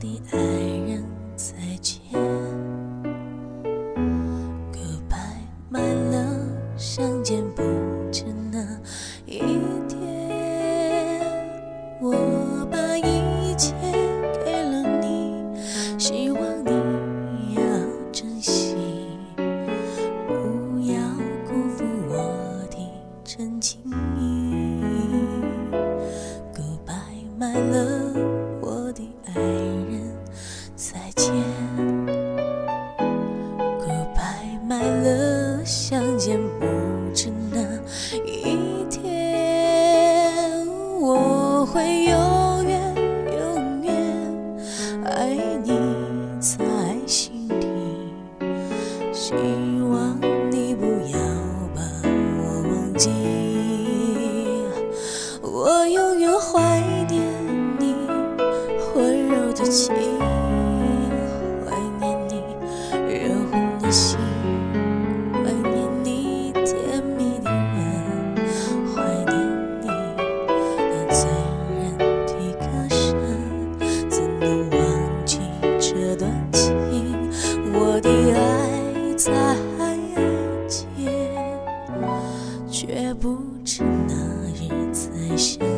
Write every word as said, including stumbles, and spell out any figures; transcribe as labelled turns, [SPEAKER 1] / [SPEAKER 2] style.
[SPEAKER 1] 的爱人再见。Goodbye my love， 相见不止那一天。我把一切给了你，希望你要珍惜，不要辜负我的真情意。Goodbye my love， 我的爱人再见。Goodbye my love， 相见不止那一天。我会永远永远爱你在心底，希望你不要把我忘记。我永远怀念你温柔的情，怀念你热红的心，怀念你甜蜜的吻，怀念你那醉人的歌声。怎能忘记这段情？我的爱在眼前，却不知那日再相